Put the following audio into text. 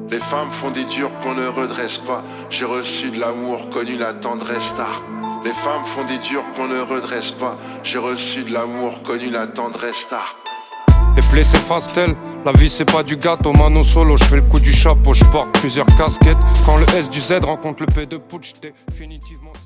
Les femmes font des durs qu'on ne redresse pas. J'ai reçu de l'amour, connu la tendresse tard. Les femmes font des durs qu'on ne redresse pas. J'ai reçu de l'amour, connu la tendresse tard. Les plaies s'effacent-elles, la vie c'est pas du gâteau. Mano solo, je fais le coup du chapeau, je porte plusieurs casquettes. Quand le S du Z rencontre le P de Putsch, définitivement